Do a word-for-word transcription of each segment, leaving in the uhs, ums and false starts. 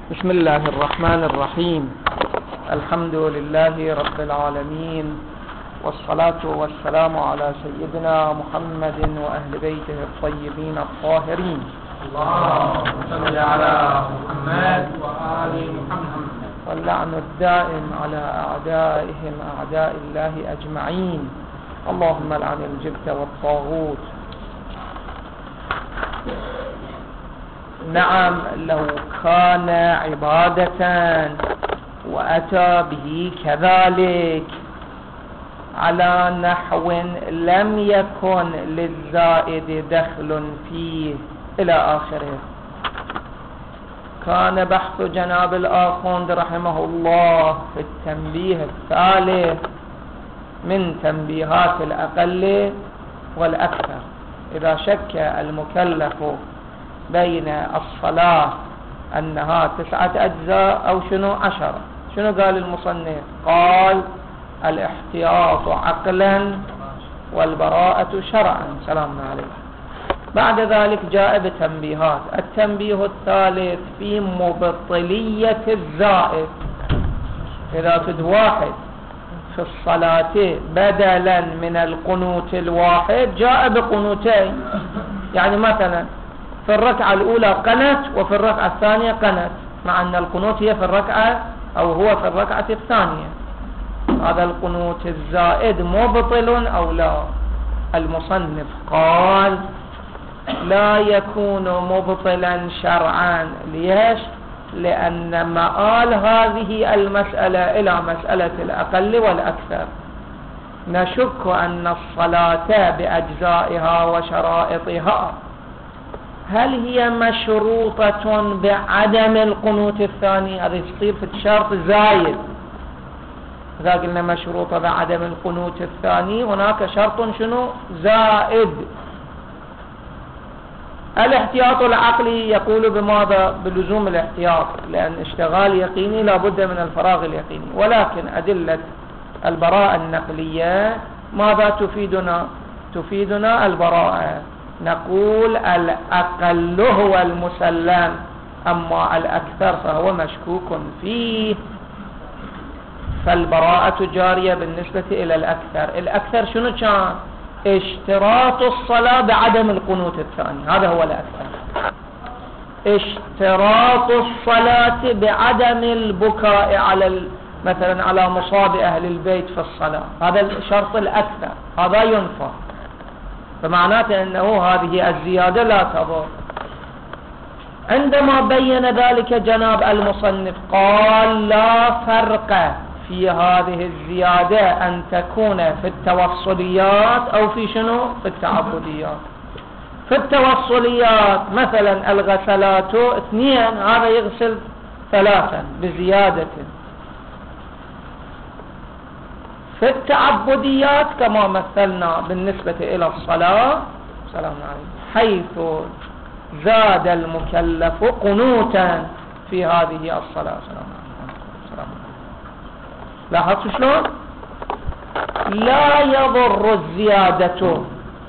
بسم الله الرحمن الرحيم. الحمد لله رب العالمين، والصلاة والسلام على سيدنا محمد وأهل بيته الطيبين الطاهرين. اللهم صل على محمد وآل محمد. واللعن الدائم على أعدائهم أعداء الله أجمعين. اللهم لعن الجبت والطاغوت. نعم، لو كان عبادة وأتى به كذلك على نحو لم يكن للزائد دخل فيه إلى آخره، كان بحث جناب الآخوند رحمه الله في التنبيه الثالث من تنبيهات الأقل والأكثر. إذا شك المكلف بين الصلاة أنها تسعة أجزاء أو شنو عشرة، شنو قال المصنف؟ قال الاحتياط عقلا والبراءة شرعا. سلامنا عليه. بعد ذلك جاء بتنبيهات. التنبيه الثالث في مبطلية الزائد. إذا تد واحد في الصلاة بدلا من القنوت الواحد جاء بقنوتين، يعني مثلا في الركعة الأولى قنت وفي الركعة الثانية قنت، مع أن القنوت هي في الركعة أو هو في الركعة الثانية. هذا القنوت الزائد مبطل أو لا؟ المصنف قال لا يكون مبطلا شرعا. ليش؟ لأن مآل هذه المسألة إلى مسألة الأقل والأكثر. نشك أن الصلاة بأجزائها وشرائطها هل هي مشروطة بعدم القنوت الثاني؟ هذا يصير في الشرط زايد. إذا قلنا مشروطة بعدم القنوت الثاني، هناك شرط شنو؟ زائد. الاحتياط العقلي يقول بماذا؟ بلزوم الاحتياط، لأن اشتغال يقيني لابد من الفراغ اليقيني. ولكن أدلة البراءة النقلية ماذا تفيدنا؟ تفيدنا البراءة. نقول الأقل هو المسلم، أما الأكثر فهو مشكوك فيه، فالبراءة جارية بالنسبة إلى الأكثر. الأكثر شنو كان؟ اشتراط الصلاة بعدم القنوت الثاني، هذا هو الأكثر. اشتراط الصلاة بعدم البكاء على مثلا على مصاب أهل البيت في الصلاة، هذا الشرط الأكثر، هذا ينفى. فمعناته أنه هذه الزيادة لا تضر. عندما بين ذلك جناب المصنف قال لا فرق في هذه الزيادة أن تكون في التوصليات أو في شنو؟ في التعبديات. في التوصليات مثلا الغسلات اثنين، هذا يغسل ثلاثا بزيادة. في التعبديات كما مثلنا بالنسبة إلى الصلاة، سلام عليكم، حيث زاد المكلف قنوتا في هذه الصلاة. سلام عليكم. سلام عليكم. لاحظتوا شلون؟ لا يضر الزيادة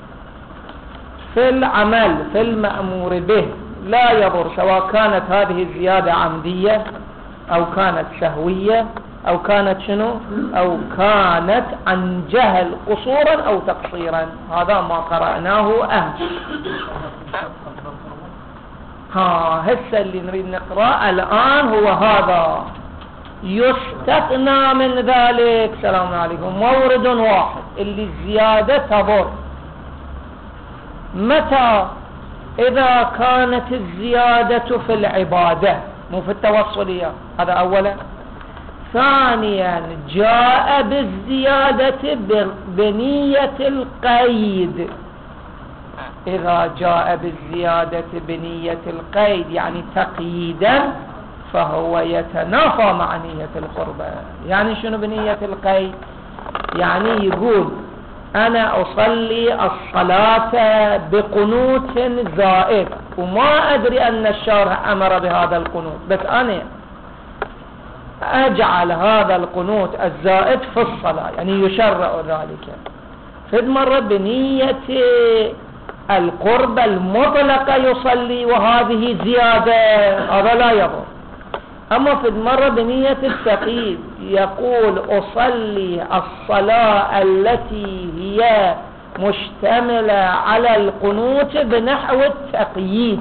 في العمل في المأمور به، لا يضر، سواء كانت هذه الزيادة عمدية أو كانت سهوية أو كانت شنو؟ أو كانت عن جهل قصورا أو تقصيرا. هذا ما قرأناه أمس. ها هسه اللي نريد نقرأ الآن هو هذا. يستثنى من ذلك، سلام عليكم، مورد واحد اللي الزيادة تضر. متى؟ إذا كانت الزيادة في العبادة مو في التوصلية، هذا أولا. ثانيا جاء بالزيادة بنية القيد. إذا جاء بالزيادة بنية القيد يعني تقييدا، فهو يتنافى مع نية القربة. يعني شنو بنية القيد؟ يعني يقول أنا أصلي الصلاة بقنوت زائد وما أدري أن الشارع أمر بهذا القنوت، بس أنا أجعل هذا القنوت الزائد في الصلاة، يعني يشرع ذلك. فد مرة بنية القربة المطلقة يصلي وهذه زيادة، هذا لا يضر. أما في المرة بنية التقييد يقول أصلي الصلاة التي هي مشتملة على القنوت بنحو التقييد،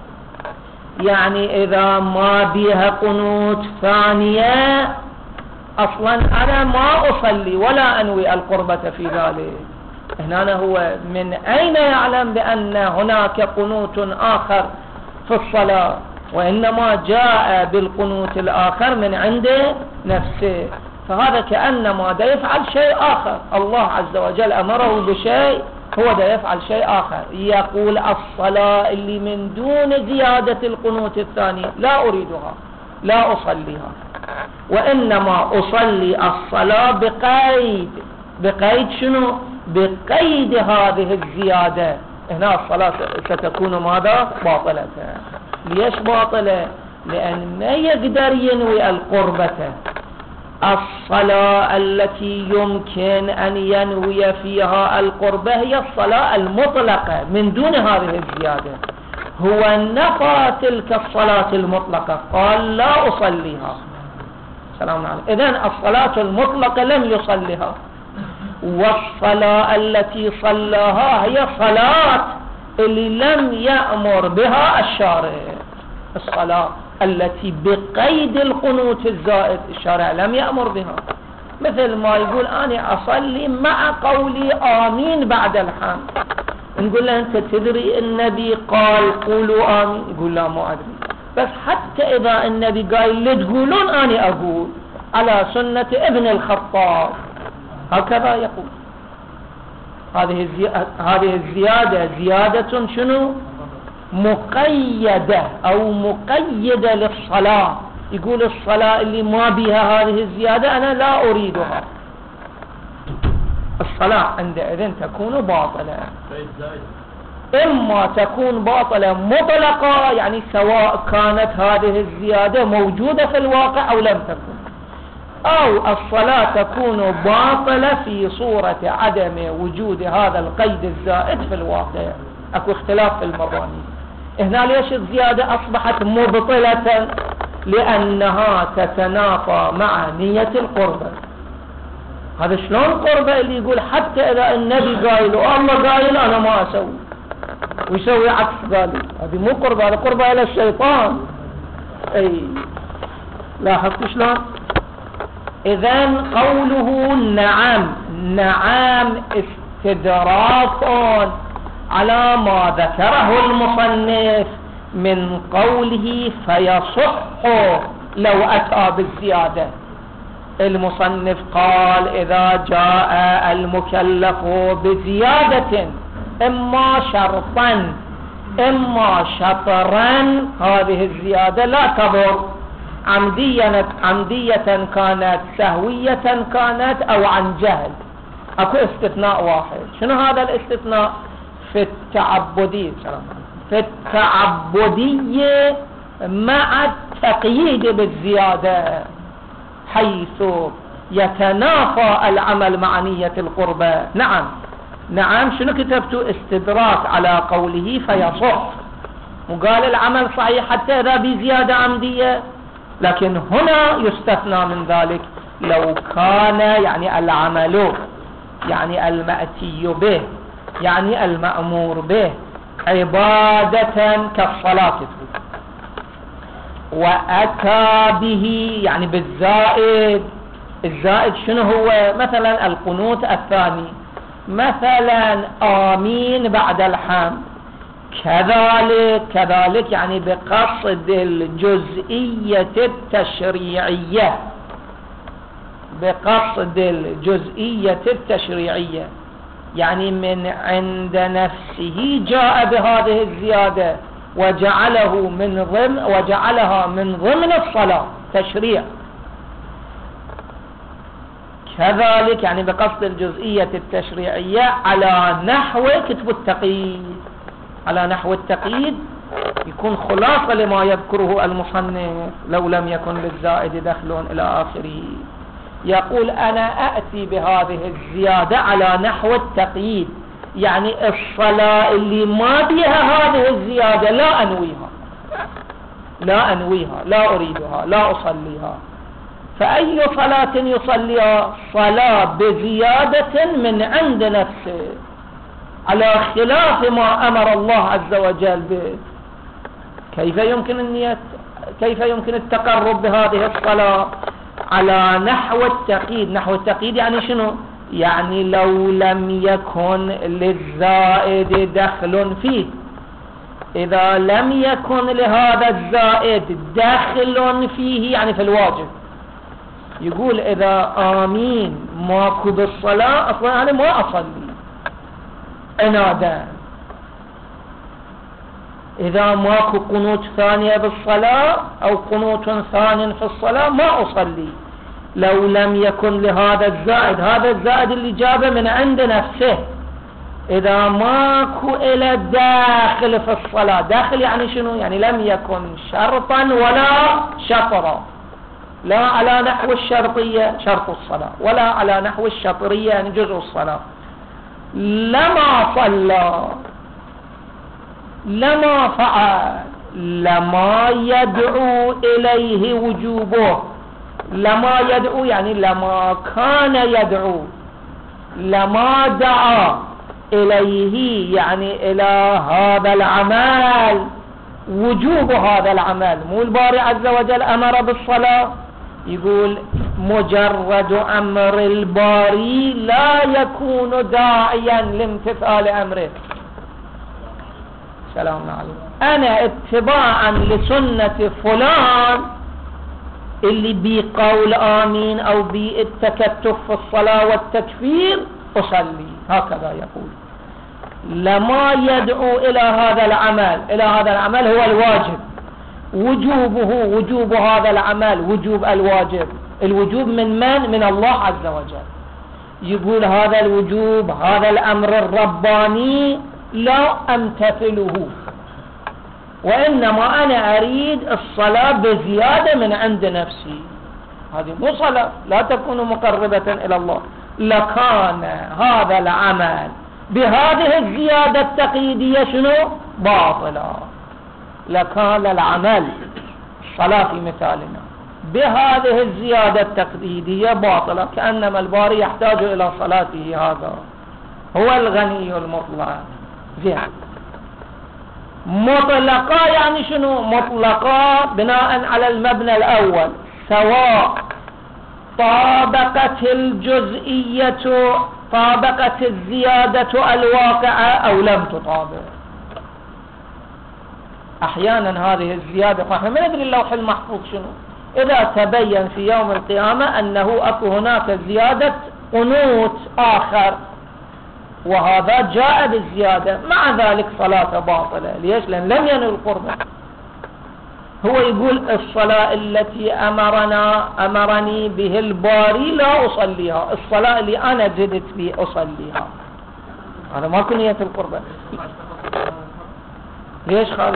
يعني إذا ما بها قنوت ثانية أصلا أنا ما أصلي ولا أنوي القربة في ذلك. هنا هو من أين يعلم بأن هناك قنوت آخر في الصلاة؟ وإنما جاء بالقنوت الآخر من عنده نفسه، فهذا كأنما دا يفعل شيء آخر. الله عز وجل أمره بشيء، هو دا يفعل شيء آخر. يقول الصلاة اللي من دون زيادة القنوت الثاني لا أريدها، لا أصليها، وإنما أصلي الصلاة بقيد. بقيد شنو؟ بقيد هذه الزيادة. هنا الصلاة ستكون ماذا؟ باطلة. ليش باطلة؟ لأن ما يقدر ينوي القربة. الصلاة التي يمكن أن ينوي فيها القربة هي الصلاة المطلقة من دون هذه الزيادة. هو نفى تلك الصلاة المطلقة، قال لا أصليها. سلام عليكم. إذن الصلاة المطلقة لم يصليها، والصلاة التي صلاها هي صلاة اللي لم يأمر بها الشارع. الصلاة التي بقيد القنوت الزائد الشارع لم يأمر بها، مثل ما يقول أنا أصلي مع قولي آمين بعد الحمد. نقول له أنت تدري النبي قال قولوا آمين؟ يقول لا ما أدري، بس حتى إذا النبي قال لتقولون أنا أقول على سنة ابن الخطاب، هكذا يقول. هذه هذه الزيادة زيادة شنو؟ مقيدة أو مقيدة للصلاة. يقول الصلاة اللي ما بها هذه الزيادة أنا لا أريدها. الصلاة عندئذ تكون باطلة. إما تكون باطلة مطلقة، يعني سواء كانت هذه الزيادة موجودة في الواقع أو لم تكن، أو الصلاة تكون باطلة في صورة عدم وجود هذا القيد الزائد في الواقع. أكو اختلاف في المباني. هنا ليش الزيادة أصبحت مبطلة؟ لأنها تتنافى مع نية القربة. هذا شلون قربة اللي يقول حتى إذا النبي قايل والله قايل أنا ما أسوي، ويسوي عكس ذلك؟ هذه مو قربة، هذا قربة إلى الشيطان. أي لاحظت شلون؟ إذن قوله نعم، نعم استدراك على ما ذكره المصنف من قوله فيصح لو أتى بالزيادة. المصنف قال إذا جاء المكلف بزيادة إما شرطا إما شطرا، هذه الزيادة لا تضر، عمدية عمدية كانت، سهوية كانت، أو عن جهل. أكو استثناء واحد. شنو هذا الاستثناء؟ في التعبدية. في التعبدية مع التقييد بالزيادة، حيث يتنافى العمل مع نية القربة. نعم نعم. شنو كتبتوا؟ استدراك على قوله فيصح، وقال العمل صحيح حتى إذا بزيادة عمدية، لكن هنا يستثنى من ذلك لو كان يعني العمل يعني المأتي به يعني المأمور به عبادة كالصلاة، وأتى به يعني بالزائد. الزائد شنو هو؟ مثلا القنوت الثاني، مثلا آمين بعد الحمد، كذلك كذلك يعني بقصد الجزئية التشريعية، بقصد الجزئية التشريعية، يعني من عند نفسه جاء بهذه الزيادة وجعله من ضمن وجعلها من ضمن الصلاة تشريع. كذلك يعني بقصد الجزئية التشريعية على نحو كتب التقييد. على نحو التقييد يكون خلاصة لما يذكره المصنف لو لم يكن للزائد دخل إلى آخره. يقول أنا أأتي بهذه الزيادة على نحو التقييد، يعني الصلاة اللي ما بها هذه الزيادة لا أنويها، لا أنويها، لا أريدها، لا أصليها. فأي صلاة يصليها؟ صلاة بزيادة من عند نفسه على خلاف ما أمر الله عز وجل به. كيف يمكن النية؟ كيف يمكن التقرب بهذه الصلاة؟ على نحو التقييد. نحو التقييد يعني شنو؟ يعني لو لم يكن للزائد دخل فيه، إذا لم يكن لهذا الزائد دخل فيه يعني في الواجب، يقول إذا آمين ماكو بالصلاة أصلا أنا ما أصلي عنادا. إذا ماكو قنوت ثانية بالصلاة أو قنوت ثاني في الصلاة ما أصلي، لو لم يكن لهذا الزائد، هذا الزائد اللي جابه من عند نفسه، إذا ماكو إلى داخل في الصلاة. داخل يعني شنو؟ يعني لم يكن شرطا ولا شطرا، لا على نحو الشرطية شرط الصلاة ولا على نحو الشطرية يعني جزء الصلاة، لما صلى لما فعل لما يدعو إليه وجوبه. لما يدعو يعني لما كان يدعو، لما دعا إليه يعني إلى هذا العمل، وجوب هذا العمل. مو الباري عز وجل أمر بالصلاة، يقول مجرد أمر الباري لا يكون داعيا لامتثال أمره. سلام عليكم. أنا اتباعا لسنة فلان اللي بقول آمين أو بالتكتف في الصلاة والتكفير أصلي، هكذا يقول. لما يدعو إلى هذا العمل، إلى هذا العمل هو الواجب، وجوبه وجوب هذا العمل وجوب الواجب. الوجوب من من؟ من الله عز وجل. يقول هذا الوجوب هذا الأمر الرباني لا أمتثله، وإنما أنا أريد الصلاة بزيادة من عند نفسي. هذه مو صلاة، لا تكون مقربة إلى الله. لكان هذا العمل بهذه الزيادة التقييدية شنو؟ باطلا. لكان العمل الصلاة في مثالنا بهذه الزيادة التقييدية باطلة، كأنما الباري يحتاج إلى صلاته. هذا هو الغني المطلق. زين. مطلقة يعني شنو؟ مطلقة بناء على المبنى الأول، سواء طابقت الجزئية طابقت الزيادة الواقعة أو لم تطابق. أحيانا هذه الزيادة، فإحنا ما ندري اللوح المحفوظ شنو، إذا تبين في يوم القيامة أنه أكو هناك زيادة قنوت آخر وهذا جاء بالزيادة، مع ذلك صلاة باطلة. ليش؟ لأن لم ينل القربة. هو يقول الصلاة التي أمرنا أمرني به الباري لا أصليها، الصلاة اللي أنا جدت بي أصليها. هذا ما كن نية القربة. ليش خالص؟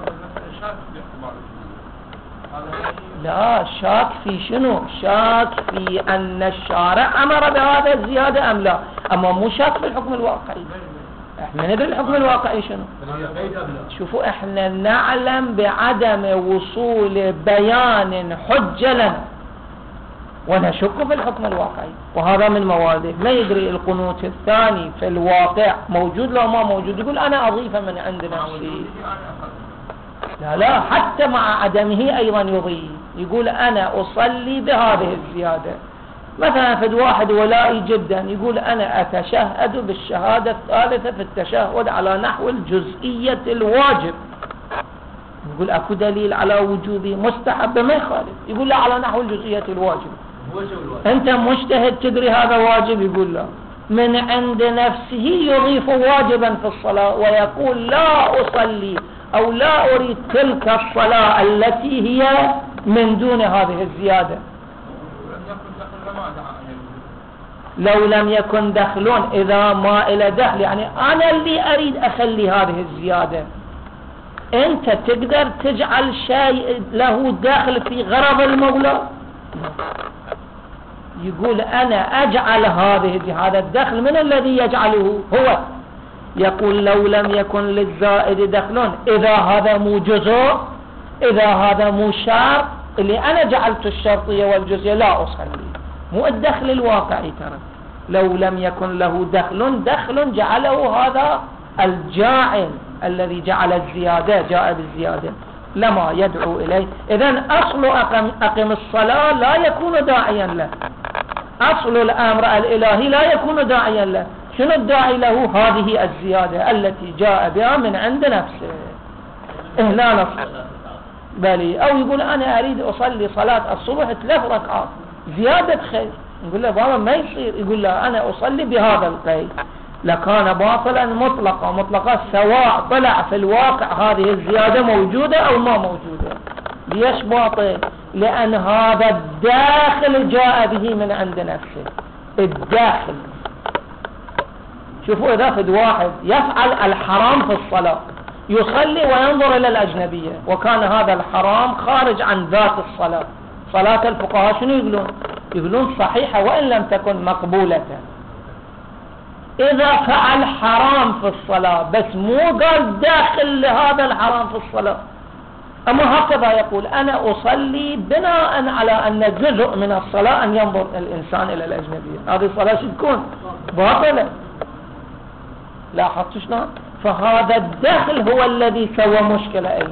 لا، شاك في شنو؟ شاك في أن الشارع أمر بهذا الزيادة أم لا، أما مو شاك في الحكم الواقعي. احنا ندري الحكم الواقعي شنو. شوفوا، احنا نعلم بعدم وصول بيان حجة لنا ونشك في الحكم الواقعي، وهذا من مواده. ما يدري القنوت الثاني في الواقع موجود لو ما موجود، يقول أنا أضيفه من عند نفسي. لا لا، حتى مع عدمه أيضا يضيف، يقول أنا أصلي بهذه الزيادة. مثلا فد واحد ولائي جدا يقول أنا أتشهد بالشهادة الثالثة في التشهد على نحو الجزئية الواجب، يقول أكو دليل على وجوبي مستحب ما يخالف، يقول لا على نحو الجزئية الواجب. أنت مجتهد تدري هذا واجب؟ يقول لا، من عند نفسه يضيف واجبا في الصلاة ويقول لا أصلي أو لا أريد تلك الصلاة التي هي من دون هذه الزيادة. لو لم يكن دخلون، إذا ما إلى دخل يعني أنا اللي أريد أخلي هذه الزيادة. أنت تقدر تجعل شيء له داخل في غرض المولى؟ يقول أنا أجعل هذه هذا الدخل، من الذي يجعله؟ هو. يقول لو لم يكن للزائد دخلون، إذا هذا مو جزء إذا هذا مو شرط اللي أنا جعلت الشرطية والجزئية لا أصلي، مو الدخل الواقعي ترى. لو لم يكن له دخل دخل جعله هذا الجاعل الذي جعل الزيادة جاء بالزيادة لما يدعو إليه. إذن أصل أقم, أقم الصلاة لا يكون داعيا له، أصل الأمر الإلهي لا يكون داعيا له. شنو الداعي له؟ هذه الزيادة التي جاء بها من عند نفسه. إهلال الصلاة بلي، أو يقول أنا أريد أصلي صلاة الصبح ثلاث ركعات زيادة خير، نقول له بابا ما يصير. يقول له أنا أصلي بهذا القيد، لكان باطلا مطلقا مطلقا سواء طلع في الواقع هذه الزيادة موجودة أو ما موجودة. ليش باطل؟ لأن هذا الداخل جاء به من عند نفسه. الداخل، شوفوا إذا فد واحد يفعل الحرام في الصلاة، يصلي وينظر إلى الأجنبية، وكان هذا الحرام خارج عن ذات الصلاة، صلاة الفقهاء شنو يقولون؟ يقولون صحيحة وإن لم تكن مقبولة. إذا فعل حرام في الصلاة بس مو قال داخل لهذا الحرام في الصلاة، أما هكذا يقول أنا أصلي بناء على أن جزء من الصلاة أن ينظر الإنسان إلى الأجنبية، هذه الصلاة شو تكون؟ باطلة. لاحظت شلون؟ فهذا الداخل هو الذي سوى مشكلة. أين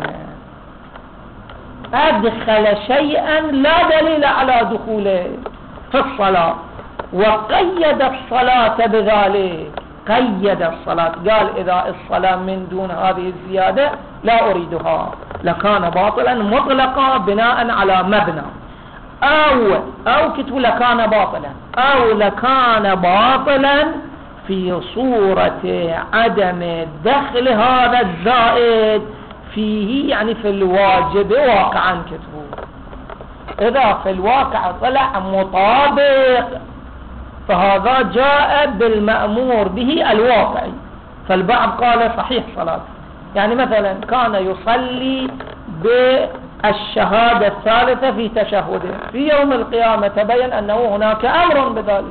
أدخل شيئا لا دليل على دخوله في الصلاة، وقيد الصلاة بذلك، قيد الصلاة، قال إذا الصلاة من دون هذه الزيادة لا أريدها، لكان باطلا مطلقا بناء على مبنى، أو أو كتب لكان باطلا، أو لكان باطلا في صورة عدم دخل هذا الزائد فيه، يعني في الواجب واقعا كتبه. إذا في الواقع طلع مطابق فهذا جاء بالمأمور به الواقعي. فالبعض قال صحيح صلاة، يعني مثلا كان يصلي بالشهادة الثالثة في تشهده، في يوم القيامة تبين أنه هناك أمر بذلك،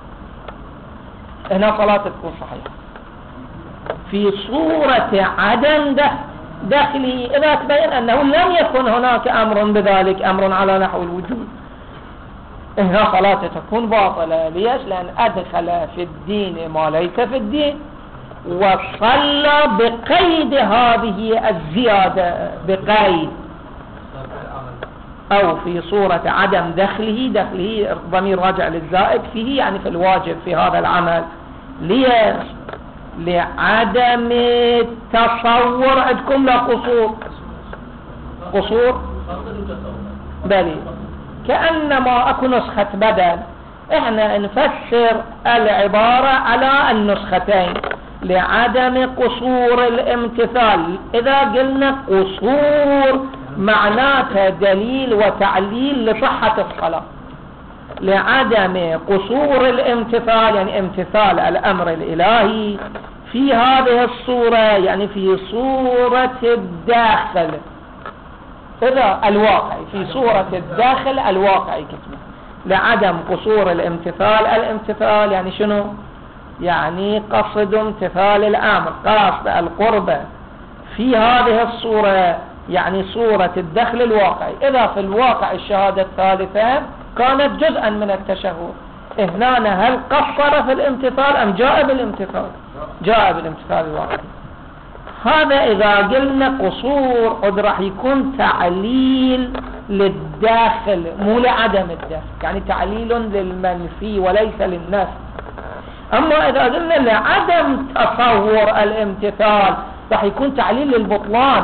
هنا صلاة تكون صحيحة. في صورة عدم دخله إذا تبين أنه لم يكن هناك أمر بذلك، أمر على نحو الوجود، هنا صلاة تكون باطلة. ليش؟ لأن أدخل في الدين ما ليس في الدين، وصلى بقيد هذه الزيادة، بقيد. أو في صورة عدم دخله، دخله ضمير راجع للزائد فيه، يعني في الواجب في هذا العمل. ليش؟ لعدم التصور. عندكم لا قصور؟ قصور بلي، كأنما أكو نسخة بدل، احنا نفسر العبارة على النسختين لعدم قصور الامتثال. إذا قلنا قصور معناته دليل وتعليل لصحة الصلاة، لعدم قصور الامتثال يعني امتثال الأمر الإلهي في هذه الصورة، يعني في صورة الداخل. إذا الواقع في صورة الداخل الواقعي كتبه، لعدم قصور الامتثال. الامتثال يعني شنو؟ يعني قصد امتثال الأمر، قصد القربة في هذه الصورة، يعني صورة الدخل الواقعي. إذا في الواقع الشهادة الثالثة كانت جزءا من التشهد، هنا هل قصر في الامتثال أم جاء بالامتثال؟ جاء بالامتثال الواقعي. هذا إذا قلنا قصور قد راح يكون تعليل للداخل مو لعدم الداخل، يعني تعليل للمنفي وليس للنفي. أما إذا قلنا لعدم تصور الامتثال راح يكون تعليل للبطلان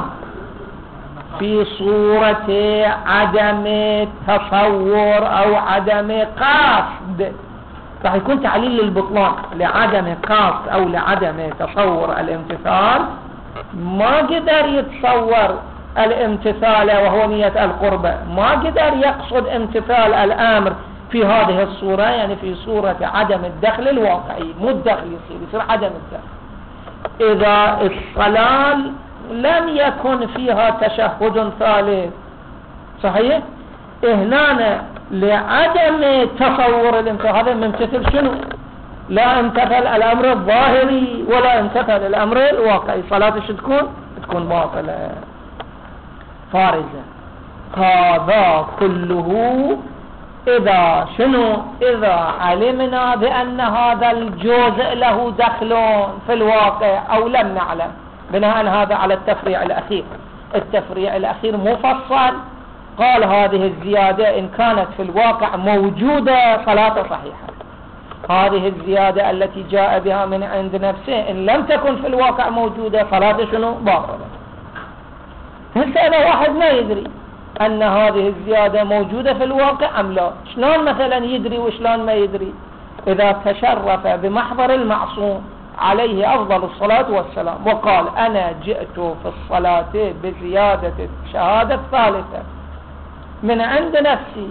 في صورة عدم تصور أو عدم قصد، راح يكون تعليل للبطلان لعدم قصد أو لعدم تصور الامتثال. ما قدر يتصور الامتثال وهو نية القربة، ما قدر يقصد امتثال الأمر في هذه الصورة، يعني في صورة عدم الدخل الواقعي، مو الدخل يصير يصير عدم الدخل. إذا الصلاة لم يكن فيها تشهد ثالث صحيح، هنا لعدم تصور الامتثال، هذا ممتثل شنو؟ لا امتثل الأمر الظاهري ولا امتثل الأمر الواقعي، صلاة شو تكون؟ تكون باطلة. فارزة. هذا كله إذا شنو إذا علمنا بأن هذا الجزء له دخل في الواقع أو لم نعلم، بناء هذا على التفريع الأخير. التفريع الأخير مفصل، قال هذه الزيادة إن كانت في الواقع موجودة صلاة صحيحة، هذه الزيادة التي جاء بها من عند نفسه إن لم تكن في الواقع موجودة صلاة شنو باطلة. هسه إذا واحد ما يدري أن هذه الزيادة موجودة في الواقع أم لا، شلون مثلا يدري وشلون ما يدري؟ إذا تشرف بمحضر المعصوم عليه أفضل الصلاة والسلام وقال أنا جئت في الصلاة بزيادة الشهادة الثالثة من عند نفسي،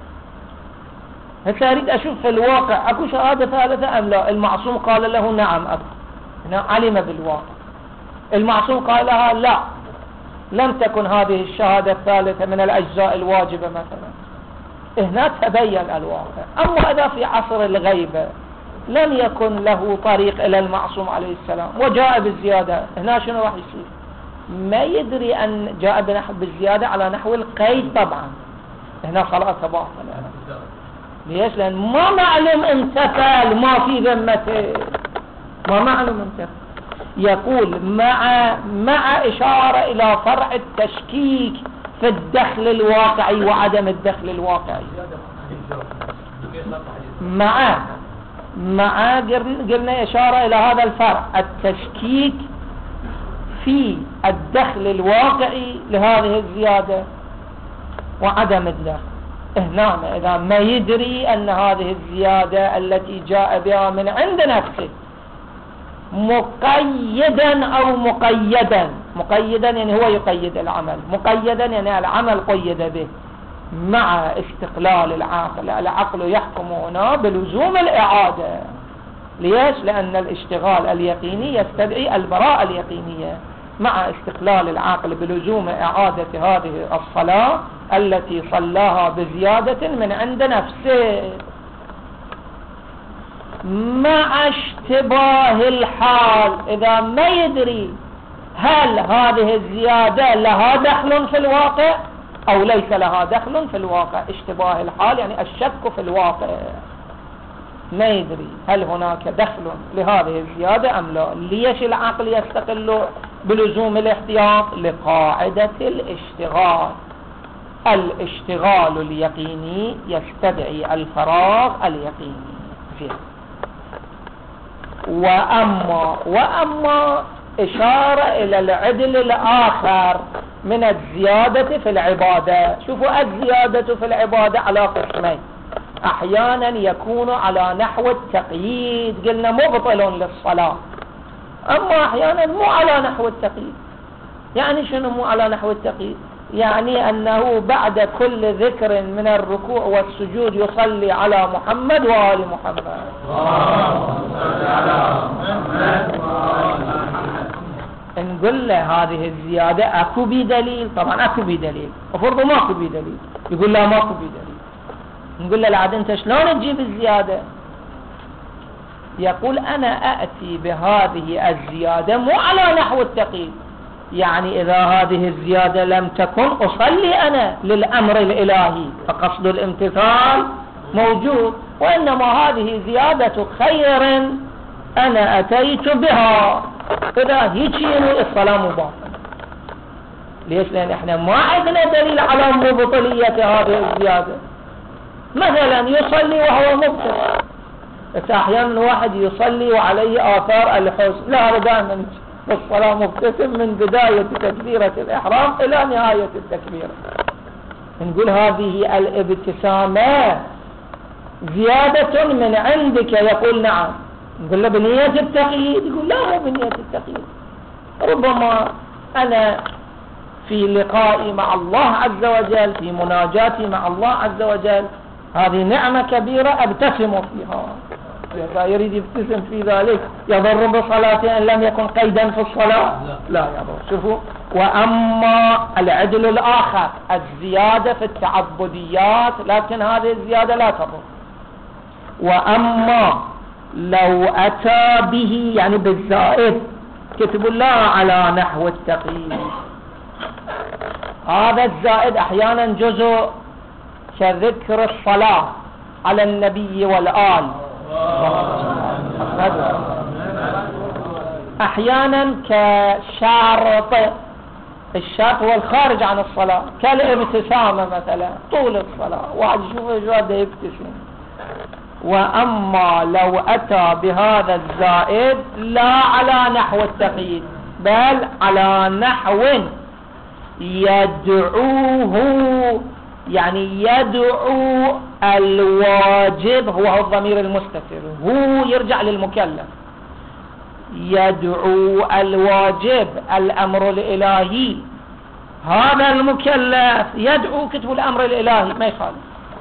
هسه أريد أشوف في الواقع أكو شهادة ثالثة أم لا. المعصوم قال له نعم أكو، هنا علم بالواقع. المعصوم قال لها لا، لم تكن هذه الشهادة الثالثة من الأجزاء الواجبة مثلا، هنا تبين الواقع. أما إذا في عصر الغيبة لم يكن له طريق إلى المعصوم عليه السلام وجاء بالزيادة، هنا شنو راح يصير؟ ما يدري أن جاء بالزيادة على نحو القيد، طبعا هنا صلاته باطلة. ليش؟ لأن ما معلوم امتثل، ما في ذمته، ما معلوم امتثل. يقول مع مع إشارة إلى فرع التشكيك في الدخل الواقعي وعدم الدخل الواقعي. مع مع قلنا إشارة إلى هذا الفرع التشكيك في الدخل الواقعي لهذه الزيادة وعدم الدخل. هنا إذا ما يدري أن هذه الزيادة التي جاء بها من عند نفسه مقيدا أو مقيدا، مقيدا يعني هو يقيد العمل، مقيدا يعني العمل قيد به، مع استقلال العقل. العقل يحكم هنا بلزوم الإعادة. ليش؟ لأن الاشتغال اليقيني يستدعي البراءة اليقينية، مع استقلال العقل بلزوم إعادة هذه الصلاة التي صلاها بزيادة من عند نفسه، مع اشتباه الحال. إذا ما يدري هل هذه الزيادة لها دخل في الواقع أو ليس لها دخل في الواقع، اشتباه الحال يعني الشك في الواقع، ما يدري هل هناك دخل لهذه الزيادة أم لا. ليش العقل يستقل بلزوم الاحتياط؟ لقاعدة الاشتغال. الاشتغال اليقيني يستدعي الفراغ اليقيني. فيه. وأما وأما إشارة إلى العدل الآخر من الزيادة في العبادة. شوفوا الزيادة في العبادة على قسمين، أحيانا يكون على نحو التقييد، قلنا مبطل للصلاة، أما أحيانا مو على نحو التقييد. يعني شنو مو على نحو التقييد؟ يعني أنه بعد كل ذكر من الركوع والسجود يصلي على محمد وآل محمد. نقول له هذه الزيادة أكو بدليل؟ طبعا أكو بدليل، وفرض ما أكو بدليل، يقول لا ما أكو بدليل. نقول له العاد أنت شلون تجيب الزيادة؟ يقول أنا أأتي بهذه الزيادة مو على نحو التقييد، يعني إذا هذه الزيادة لم تكن أصلي أنا للأمر الإلهي فقصد الامتثال موجود، وإنما هذه زيادة خير أنا أتيت بها، إذا هيك الصلاة مباطلة. ليش؟ لأن إحنا ما عندنا دليل على مبطلية هذه الزيادة. مثلا يصلي وهو مبتسم، بس أحيانا واحد يصلي وعليه آثار الحزن، لا رجاء الصلاة مبتسم من بداية تكبيرة الإحرام إلى نهاية التكبيرة. نقول هذه الابتسامة زيادة من عندك، يقول نعم. نقول له بنية التقييد، يقول لا مو بنية التقييد، ربما أنا في لقائي مع الله عز وجل، في مناجاتي مع الله عز وجل، هذه نعمة كبيرة أبتسم فيها، إذا يريد يبتسم في ذلك يضر بصلاته إن لم يكن قيدا في الصلاة؟ لا يضر. شوفوا. وأما العدل الآخر الزيادة في التعبديات، لكن هذه الزيادة لا تضر. وأما لو أتى به يعني بالزائد، كتب الله على نحو التقييد، هذا الزائد أحيانا جزء كذكر الصلاة على النبي والآل، أحيانا كشرط، الشرط هو الخارج عن الصلاة كالابتسامة مثلا طول الصلاة واحد يشوف الجواد يبتسم. وأما لو أتى بهذا الزائد لا على نحو التقييد بل على نحو يدعوه، يعني يدعو الواجب، هو الضمير المستتر، هو يرجع للمكلف، يدعو الواجب الأمر الإلهي، هذا المكلف يدعو كتب الأمر الإلهي ما يخالف،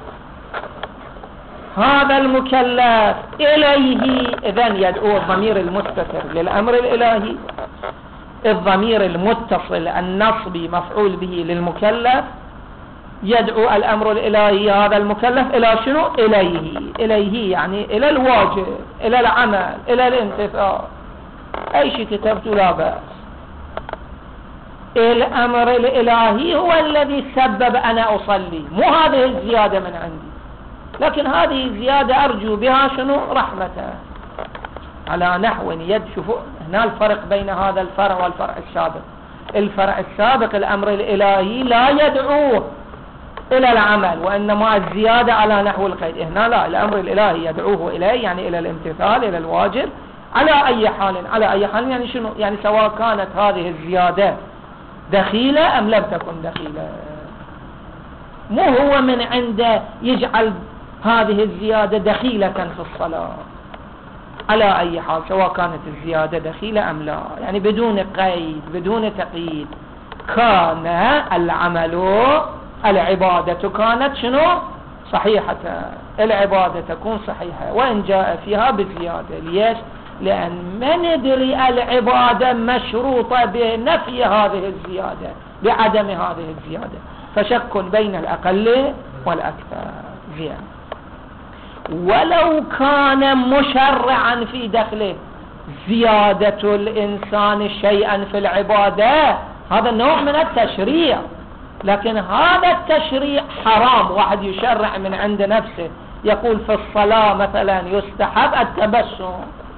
هذا المكلف إليه، إذن يدعو الضمير المستتر للأمر الإلهي، الضمير المتصل النصبي مفعول به للمكلف، يدعو الأمر الإلهي هذا المكلف إلى شنو؟ إليه، إليه يعني إلى الواجب، إلى العمل، إلى الانتفاع، أي شيء كتبته لا بأس. الأمر الإلهي هو الذي سبب أنا أصلي، مو هذه الزيادة من عندي، لكن هذه الزيادة أرجو بها شنو؟ رحمته، على نحو يد. شوفوا هنا الفرق بين هذا الفرع والفرع السابق. الفرع السابق الأمر الإلهي لا يدعوه إلى العمل، وإنما الزيادة على نحو القيد. هنا لا، الأمر الإلهي يدعوه إليه يعني إلى الامتثال، إلى الواجب على أي حال. على أي حال يعني شنو؟ يعني سواء كانت هذه الزيادة دخيلة أم لم تكن دخيلة، مو هو من عنده يجعل هذه الزيادة دخيلة في الصلاة، على أي حال سواء كانت الزيادة دخيلة أم لا، يعني بدون قيد بدون تقييد. كان العمل العبادة كانت شنو؟ صحيحة، العبادة تكون صحيحة وإن جاء فيها بزيادة. ليش؟ لأن ما ندري العبادة مشروطة بنفي هذه الزيادة، بعدم هذه الزيادة، فشك بين الأقل والأكثر. زين، ولو كان مشرعا في دخله، زيادة الإنسان شيئا في العبادة هذا نوع من التشريع، لكن هذا التشريع حرام. واحد يشرع من عند نفسه يقول في الصلاة مثلا يستحب التبسم،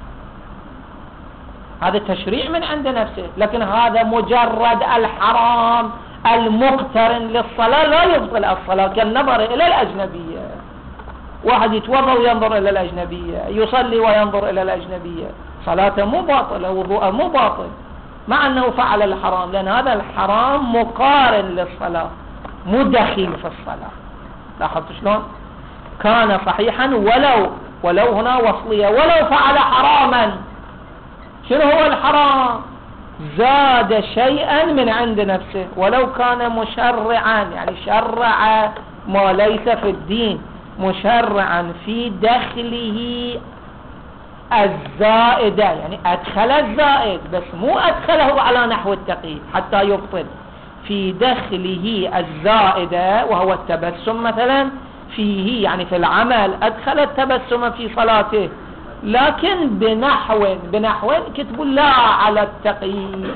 هذا تشريع من عند نفسه، لكن هذا مجرد الحرام المقترن للصلاة لا يبطل الصلاة، كالنظر إلى الأجنبية. واحد يتوضأ وينظر إلى الأجنبية، يصلي وينظر إلى الأجنبية، صلاته مو باطلة، وضوءه مو باطل، مع أنه فعل الحرام، لأن هذا الحرام مقارن للصلاة مو دخيل في الصلاة. لاحظت شلون؟ كان صحيحا ولو ولو هنا وصلية، ولو فعل حراما. شنو هو الحرام؟ زاد شيئا من عند نفسه، ولو كان مشرعا يعني شرع ما ليس في الدين، مشرعا في دخله الزائدة، يعني أدخل الزائد بس مو أدخله على نحو التقييد حتى يبطل، في دخله الزائدة وهو التبسم مثلا، فيه يعني في العمل أدخل التبسم في صلاته، لكن بنحو بنحو كتبوا لا على التقييد.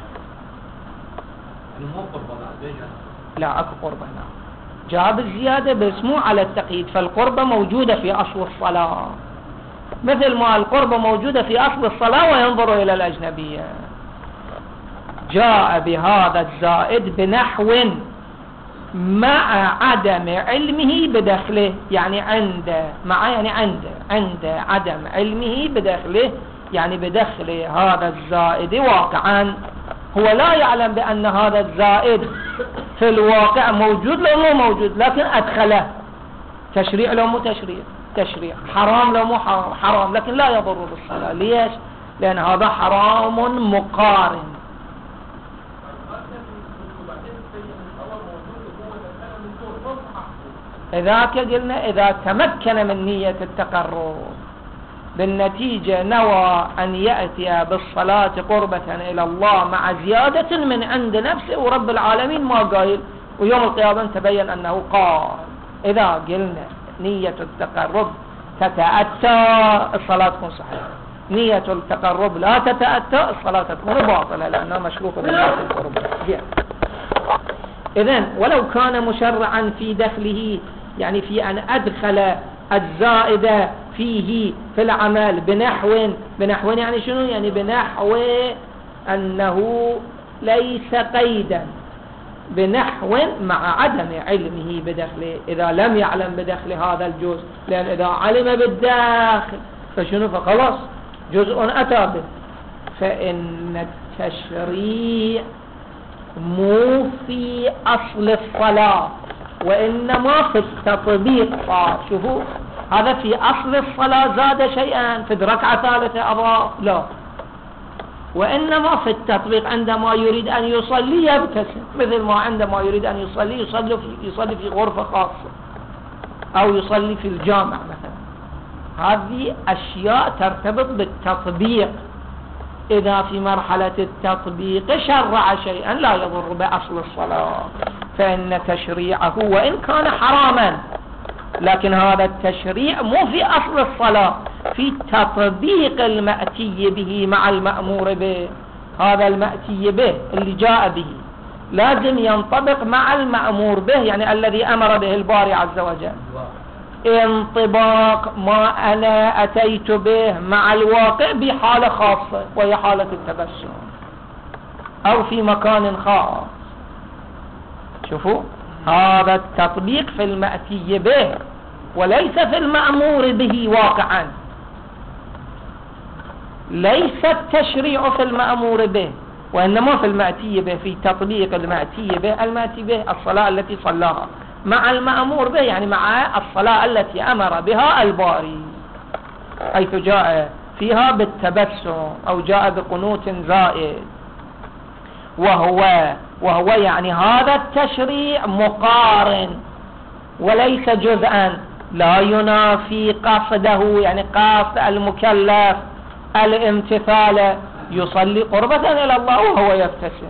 لا أكو قربة، جاب الزيادة بس مو على التقييد، فالقربة موجودة في أصل الصلاة، مثل ما القربة موجودة في أصل الصلاة وينظر إلى الأجنبية. جاء بهذا الزائد بنحو مع عدم علمه بدخله، يعني عنده مع يعني عنده عنده عدم علمه بدخله، يعني بدخل هذا الزائد واقعا، هو لا يعلم بأن هذا الزائد في الواقع موجود لو مو موجود، لكن أدخله. تشريع لو مو تشريع، تشريع حرام لو مو حرام، حرام لكن لا يضر بالصلاة. ليش؟ لأن هذا حرام مقارن. إذا قلنا إذا تمكن من نية التقرب بالنتيجة نوى أن يأتي بالصلاة قربة إلى الله مع زيادة من عند نفسه، ورب العالمين ما قايل، ويوم القيامة تبين أنه قال. إذا قلنا نية التقرب تتأتى الصلاة تكون صحيحة، نية التقرب لا تتأتى الصلاة تكون باطلة لأنها مشروطة بالنية القرب. إذن ولو كان مشرعا في دخله، يعني في أن أدخل الزائدة فيه في العمل بنحو بنحو يعني شنو؟ يعني بنحو أنه ليس قيدا، بنحو مع عدم علمه بدخله. إذا لم يعلم بدخل هذا الجزء، لأن إذا علم بالداخل فشنو؟ فخلاص جزء أتى به. فإن التشريع مو في أصل الصلاة، وإنما في التطبيق صار. شوفوا، هذا في أصل الصلاة زاد شيئا، في ركعة ثالثة أضاف، لا، وإنما في التطبيق عندما يريد أن يصلي يبتسم، مثل ما عندما يريد أن يصلي يصلي في, يصلي في غرفة خاصة أو يصلي في الجامع مثلا. هذه أشياء ترتبط بالتطبيق. إذا في مرحلة التطبيق شرع شيئا لا يضر بأصل الصلاة، فإن تشريعه وإن كان حراما، لكن هذا التشريع مو في أصل الصلاة، في تطبيق المأتي به مع المأمور به. هذا المأتي به اللي جاء به لازم ينطبق مع المأمور به، يعني الذي أمر به الباري عز وجل. انطباق ما أنا أتيت به مع الواقع بحالة خاصة، وهي حالة التبسم، أو في مكان خاص. شوفوا، هذا التطبيق في المأتي به وليس في المأمور به واقعا. ليس التشريع في المأمور به، وإنما في المأتي به، في تطبيق المأتي به. المأتي به الصلاة التي صلاها مع المأمور به، يعني مع الصلاة التي أمر بها الباري، حيث جاء فيها بالتبسم أو جاء بقنوت زائد. وهو وهو يعني هذا التشريع مقارن وليس جزءا، لا ينافي قصده، يعني قصد المكلف الامتثال، يصلي قربة إلى الله وهو يبتسم.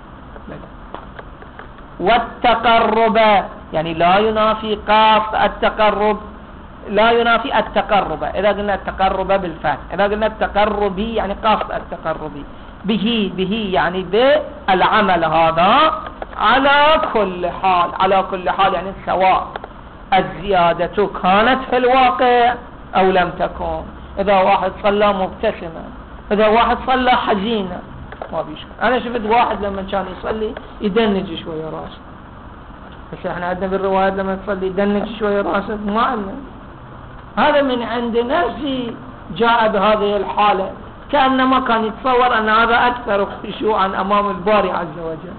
والتقرب يعني لا ينافي قصد التقرب، لا ينافي التقرب. إذا قلنا التقرب بالفتح، إذا قلنا التقرب يعني قصد التقرب به، به يعني بالعمل هذا على كل حال، على كل حال يعني سواء الزيادة كانت في الواقع أو لم تكن. إذا واحد صلى مبتسما، إذا واحد صلى حزينا، ما بيشكل. أنا شفت واحد لما كان يصلي يدنج شوية راسه، بس احنا عندنا بالروايات لما تصلي يدنج شوية راسه ما عندنا. هذا من عند نفسي جاء بهذه الحالة، كأنما كان يتصور أن هذا أكثر خشوعا أمام الباري عز وجل.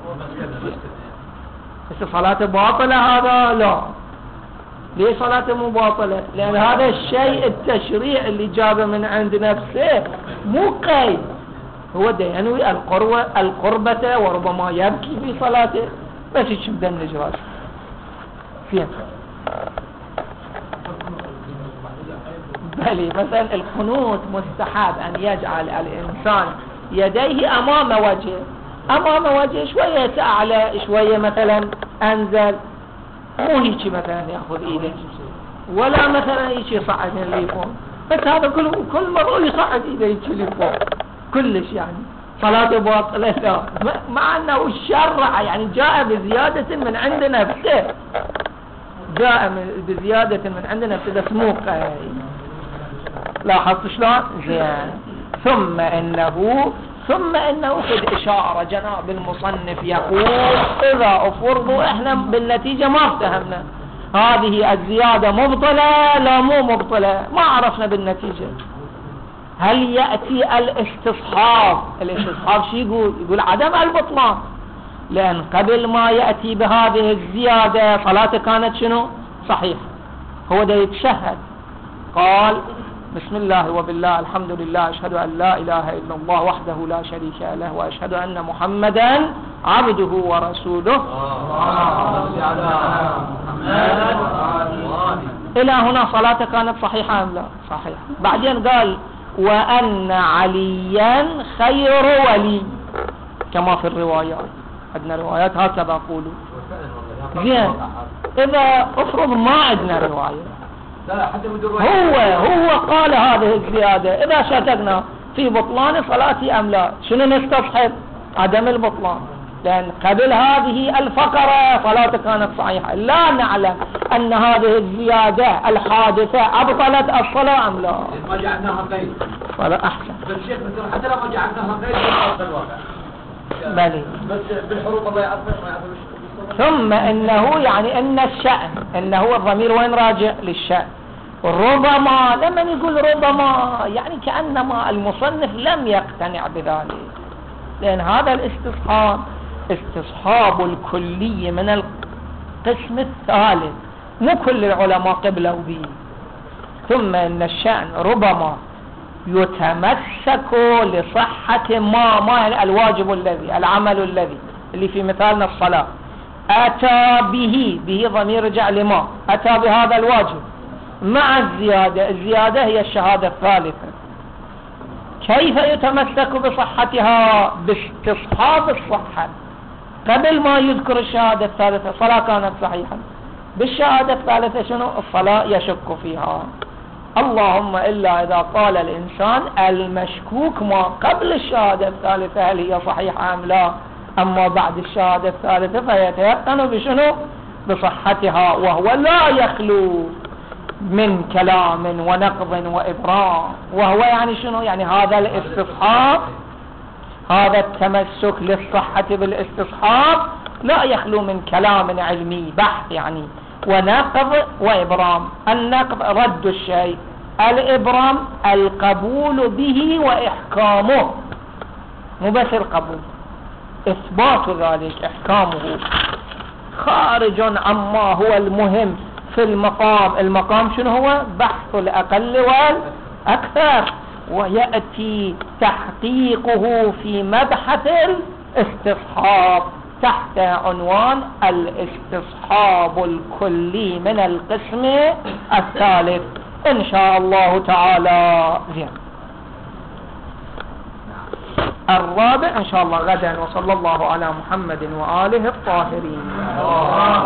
بس صلاته باطلة هذا؟ لا. ليه صلاته مو باطلة؟ لأن هذا الشيء التشريع اللي جابه من عند نفسه مو قيد، هو ده ينوي القربة, القربة وربما يبكي في صلاته، بس يشم دنج راسه فين. بلي مثلا القنوت مستحب أن يجعل الإنسان يديه أمام وجهه، أمام وجهه شوية أعلى شوية مثلا أنزل، مو هيك مثلا يأخذ إيده، ولا مثلا هيك يصعد اللي فوق، بس هذا كل كل مرة يصعد إيده هيك اللي فوق كلش، يعني صلاته باطلة. لا، مع أنه الشرع يعني جاء بزيادة من عند نفسه، جاء بزيادة من عند نفسه، بس مو قيد. لاحظت شلون؟ زين. ثم إنه ثم إنه في إشارة جناب المصنف يقول إذا أفرضوا إحنا بالنتيجة ما افتهمنا هذه الزيادة مبطلة لا مو مبطلة، ما عرفنا بالنتيجة. هل يأتي الاستصحاب؟ الاستصحاب شو يقول؟ يقول عدم البطلان، لأن قبل ما يأتي بهذه الزيادة صلاته كانت شنو؟ صحيح. هو ده يتشهد، قال بسم الله وبالله الحمد لله أشهد أن لا إله إلا الله وحده لا شريك له وأشهد أن محمدا عبده ورسوله. إلى هنا صلاته كانت صحيحة أم لا؟ صحيح. بعدين قال وأن عليا خير ولي، كما في الروايات، عندنا روايات هكذا قولوا. زين، إذا أفرض ما عندنا رواية، هو هو قال هذه الزيادة، إذا شككنا في بطلان صلاتي أم لا، شنو نستصحب؟ عدم البطلان. لأن قبل هذه الفقرة صلاته كانت صحيحة. لا نعلم أن هذه الزيادة الحادثة أبطلت الصلاة أم لا. ما جعلناها قيد. ولا أحسن. بس شيخ مثلا حتى لو ما جعلناها قيد في الواقع. بلي. بس بالحروف الله يعرف ما يعرف. ثم إنه يعني إن الشأن إنه الضمير وين راجع للشأن. ربما لما يقول ربما يعني كأنما المصنف لم يقتنع بذلك، لأن هذا الاستصحاب استصحاب الكلي من القسم الثالث، مو كل العلماء قبلوا به. ثم إن الشأن ربما يتمسك لصحة ما ما يعني الواجب الذي العمل الذي اللي في مثالنا الصلاة أتى به به ضمير رجع لما أتى بهذا الواجب مع الزيادة. الزيادة هي الشهادة الثالثة. كيف يتمسك بصحتها؟ باستصحاب الصحة. قبل ما يذكر الشهادة الثالثة الصلاة كانت صحيحة، بالشهادة الثالثة شنو؟ الصلاة يشك فيها. اللهم إلا إذا قال الإنسان المشكوك ما قبل الشهادة الثالثة هل هي صحيحة أم لا، أما بعد الشهادة الثالثة فيتيقن بشنو؟ بصحتها، وهو لا يخلو من كلام ونقض وإبرام. وهو يعني شنو؟ يعني هذا الاستصحاب، هذا التمسك للصحة بالاستصحاب لا يخلو من كلام علمي بحث يعني، ونقض وإبرام. النقض رد الشيء، الإبرام القبول به وإحكامه، مو بس القبول، إثبات ذلك، إحكامه خارج عما هو المهم في المقام. المقام شنو هو؟ بحث الأقل والأكثر، ويأتي تحقيقه في مبحث الاستصحاب تحت عنوان الاستصحاب الكلي من القسم الثالث إن شاء الله تعالى. زين. الرابع إن شاء الله غدا. وصلى الله على محمد وآله الطاهرين.